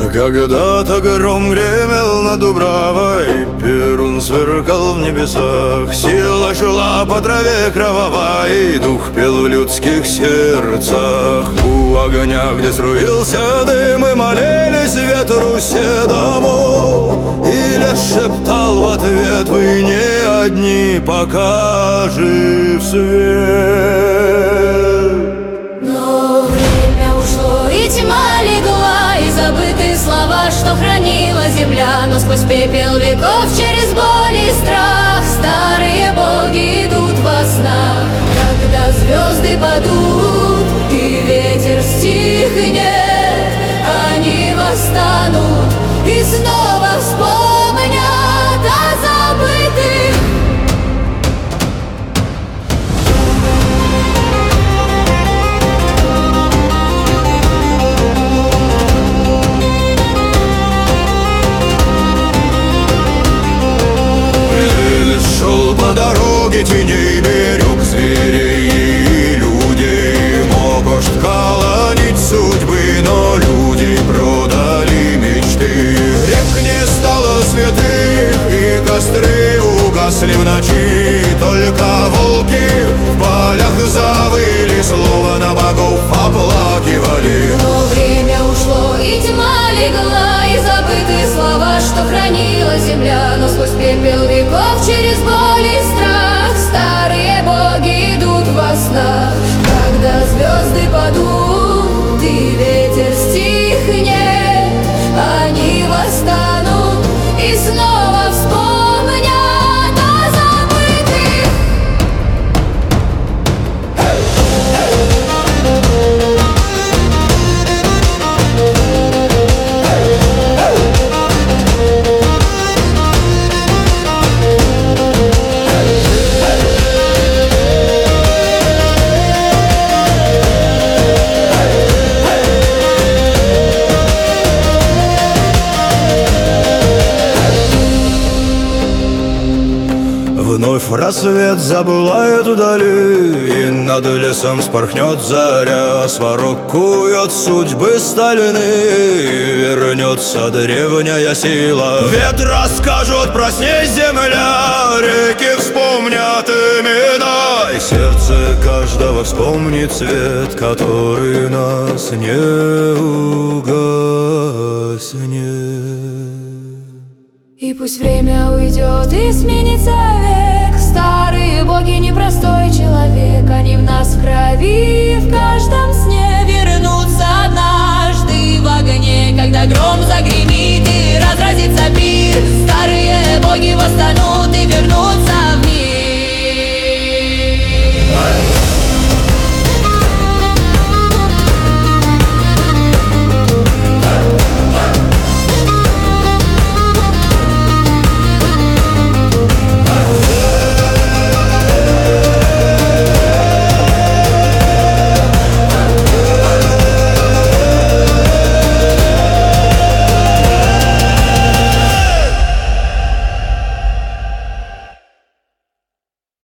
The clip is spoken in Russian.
Когда-то гром гремел над Дубравой, Перун сверкал в небесах, сила шла по траве кровавой, дух пел в людских сердцах. У огня, где струился дым, и молились ветру седому, и лес шептал в ответ: вы не одни, покажи в свет. Но время ушло, и тьма легла, и забыты слова, что хранила земля. Но сквозь пепел веков, через боль и страх, старые боги идут во снах. Когда звезды падут и ветер стихнет, они восстанут и снова вспомнят о забытых. Шел по дороге теней, берег зверей и людей. Мог шткаланить судьбы, но люди продали мечты. Рек не стало святых, и костры угасли в ночи. Только волки в полях завыли, словно богов оплакивали. Но время ушло, и тьма легла, и забыты слова, что хранила земля. Но сквозь пепел веков, через боль и страх, старые боги идут во снах. Когда звезды падут и ветер стихнет, они восстанут и снова вспомнят о забытых. Вновь рассвет забылает вдали, и над лесом спорхнет заря. Сварог кует судьбы стальные, вернется древняя сила. Ветра скажут: проснись, земля, реки вспомнят имена, и сердце каждого вспомнит свет, который нас не угаснет. И пусть время уйдет и сменится век, старые боги непростой человек. Они в нас в крови, в каждом сне вернутся однажды в огне. Когда гром загремит и разразится пир, старые боги восстанут и вернутся